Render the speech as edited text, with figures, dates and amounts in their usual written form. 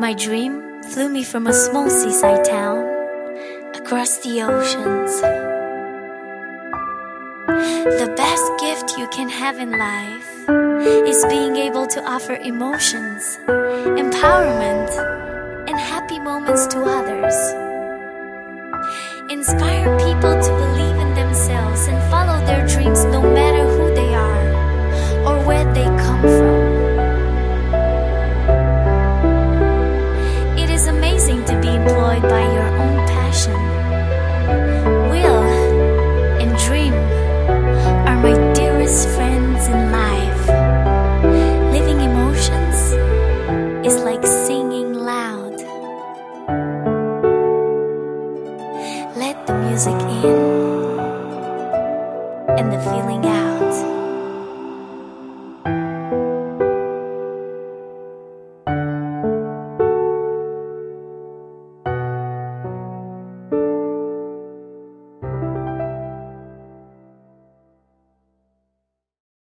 My dream flew me from a small seaside town across the oceans. The best gift you can have in life is being able to offer emotions, empowerment, and happy moments to others. Inspire people to believe in themselves and follow their dreams no matter who they are or where they come from. It is amazing to be employed by your own passion. Will and dream are my dearest friends in life. Living emotions is like singing loud. Let the music in and the feeling out.